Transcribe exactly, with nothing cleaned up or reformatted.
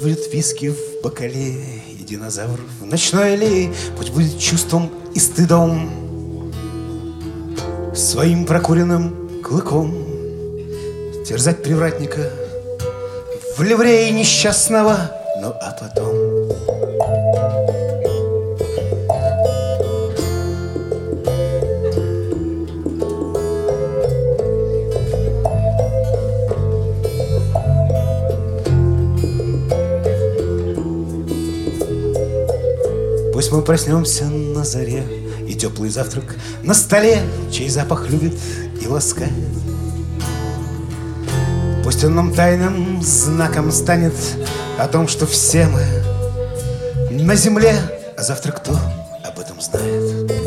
будет виски в бокале и динозавр в ночной аллее, пусть будет чувством и стыдом, своим прокуренным клыком терзать привратника в ливрее несчастного. Ну а потом пусть мы проснемся на заре, и теплый завтрак на столе, чей запах любит и ласкает. Пусть он нам тайным знаком станет о том, что все мы на земле, а завтра кто об этом знает?